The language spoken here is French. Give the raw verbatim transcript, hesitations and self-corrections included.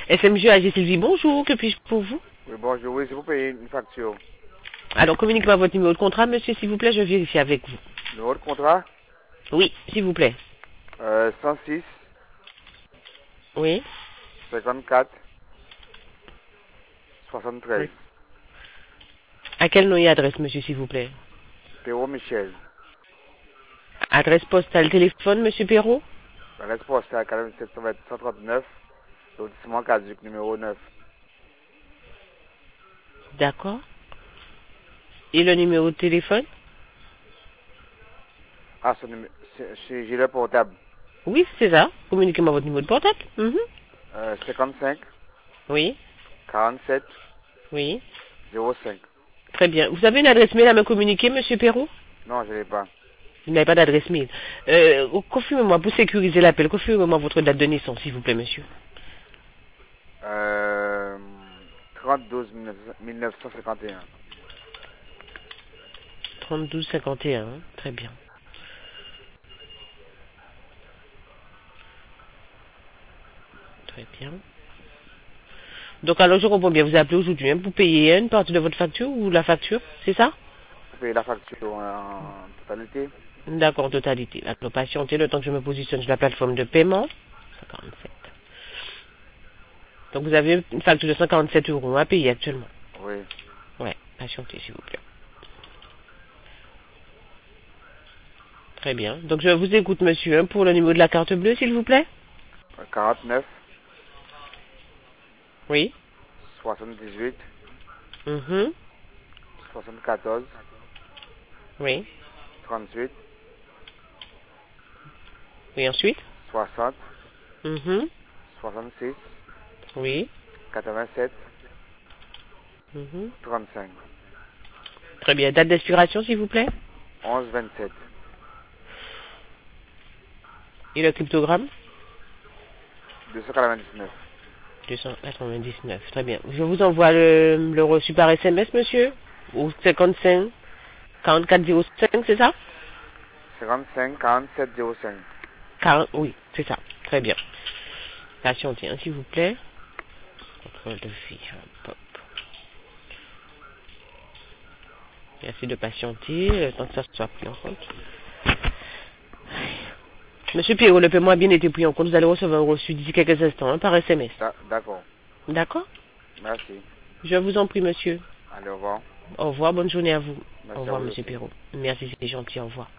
S M G A G Sylvie, bonjour, que puis-je pour vous? Oui, bonjour, oui, s'il vous plaît, une facture. Alors, communiquez-moi votre numéro de contrat, monsieur, s'il vous plaît, je vérifie avec vous. Numéro de contrat Oui, s'il vous plaît. euh, cent six, Oui. cinquante-quatre, soixante-treize. Oui. À quel nom et adresse, monsieur, s'il vous plaît? Perrault Michel. Adresse postale, téléphone, monsieur Perrault? L'adresse postale quarante-sept cent trente-neuf, lotissement Caduc, numéro neuf. D'accord. Et le numéro de téléphone? Ah, c'est numé- c'est- chez Gilet Portable. Oui, c'est ça. Communiquez-moi votre numéro de portable. Mhm. Euh, cinquante-cinq, Oui. quarante-sept, Oui. zéro cinq. Très bien. Vous avez une adresse mail à me communiquer, monsieur Perrault? Non, je ne l'ai pas. Vous n'avez pas d'adresse mail. Euh, confirmez-moi, pour sécuriser l'appel, confirmez-moi votre date de naissance, s'il vous plaît, monsieur. Euh, trente douze mille neuf cent cinquante et un. trente-deux cinquante et un, hein. Très bien. Très bien. Donc alors je comprends bien, vous appelez aujourd'hui hein, pour payer une partie de votre facture ou la facture, c'est ça? Vous payez la facture en totalité? D'accord, totalité. Alors patientez le temps que je me positionne sur la plateforme de paiement. cent quarante-sept. Donc vous avez une facture de cent quarante-sept euros à payer actuellement. Oui. Ouais, patientez s'il vous plaît. Très bien. Donc je vous écoute monsieur hein, pour le numéro de la carte bleue s'il vous plaît. quarante-neuf, Oui. soixante-dix-huit, Mhm. soixante-quatorze, Oui. trente-huit, Et ensuite? soixante, Mhm. soixante-six, Oui. quatre-vingt-sept, Mhm. trente-cinq, Très bien. Date d'expiration s'il vous plaît. onze, vingt-sept, Et le cryptogramme? deux cent quatre-vingt-dix-neuf. deux cent quatre-vingt-dix-neuf. Très bien. Je vous envoie le, le reçu par S M S, monsieur. Au cinquante-cinq quarante-quatre zéro cinq, c'est ça? cinquante-cinq, quarante-sept, zéro cinq. quarante, oui, c'est ça. Très bien. Patientez, hein, s'il vous plaît. Contrôle de vie. Hop, hop. Merci de patienter, le temps que ça soit pris en compte. Monsieur Pierrot, le paiement a bien été pris en compte. Vous allez recevoir un reçu d'ici quelques instants hein, par S M S. D'a- D'accord. D'accord? Merci. Je vous en prie, monsieur. Allez, au revoir. Au revoir, bonne journée à vous. Au Merci à revoir, vous monsieur aussi. Pierrot. Merci, c'est gentil, au revoir.